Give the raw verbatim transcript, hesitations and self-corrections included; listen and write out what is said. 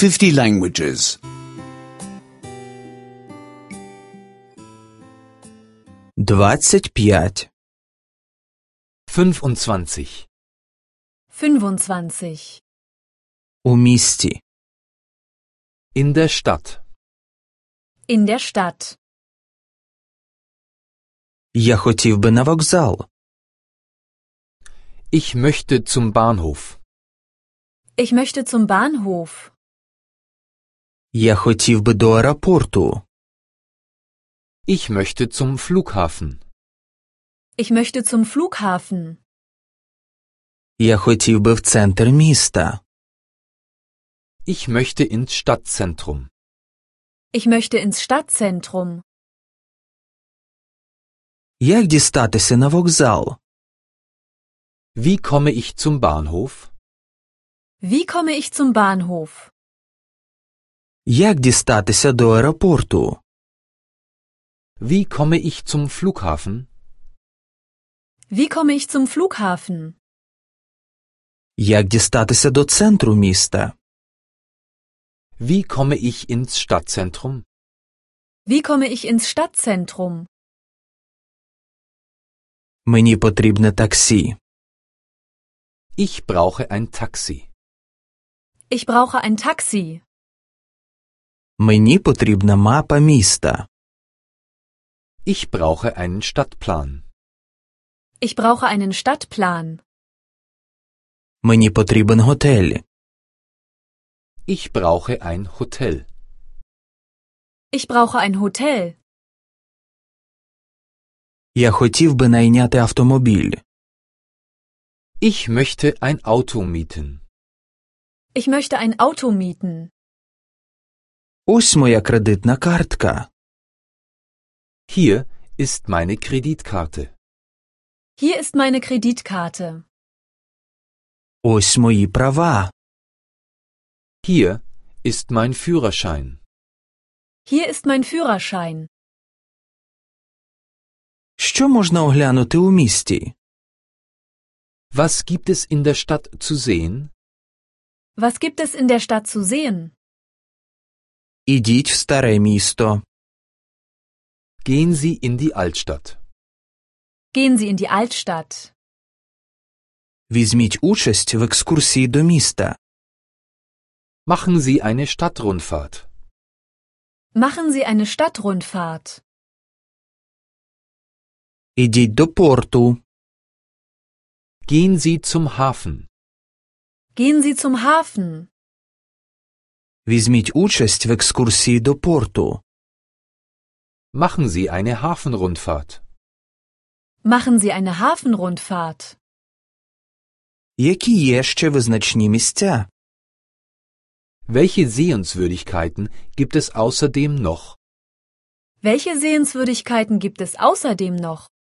fifty languages. двадцать пять. fünfundzwanzig. fünfundzwanzig. У місті. In der Stadt. In der Stadt. Я хотів би на вокзал. Ich möchte zum Bahnhof. Ich möchte zum Bahnhof. Я хотів би до аеропорту. Ich möchte zum Flughafen. Ich möchte zum Flughafen. Я хотів би в центр міста. Ich möchte ins Stadtzentrum. Ich möchte ins Stadtzentrum. Як дістатися на вокзал? Wie komme ich zum Bahnhof? Wie komme ich zum Bahnhof? Як дістатися до аеропорту? Wie komme ich zum Flughafen? Wie komme ich zum Flughafen? Як дістатися до центру міста? Wie komme ich ins Stadtzentrum? Wie komme ich ins Stadtzentrum? Мені потрібне таксі. Ich brauche ein Taxi. Ich brauche ein Taxi. Мені потрібна мапа міста. Ich brauche einen Stadtplan. Ich brauche einen Stadtplan. Мені потрібен готель. Ich brauche ein Hotel. Ich brauche ein Hotel. Я хотів би найняти автомобіль. Ich möchte ein Auto mieten. Ich möchte ein Auto mieten. Ось моя кредитна картка. Hier ist meine Kreditkarte. Hier ist meine Kreditkarte. Ось мої права. Hier ist mein Führerschein. Hier ist mein Führerschein. Що можна оглянути у місті? Was gibt es in der Stadt zu sehen? Was gibt es in der Stadt zu sehen? Ідіть в старе місто. Gehen Sie in die Altstadt. Gehen Sie in die Altstadt. Візьміть участь в екскурсії до міста. Machen Sie eine Stadtrundfahrt. Machen Sie eine Stadtrundfahrt. Ідіть до порту. Gehen Sie zum Hafen. Gehen Sie zum Hafen. Візьміть участь в екскурсії до порту. Machen Sie eine Hafenrundfahrt. Machen Sie eine Hafenrundfahrt. Які є ще визначні місця? Welche Sehenswürdigkeiten gibt es außerdem noch? Welche Sehenswürdigkeiten gibt es außerdem noch?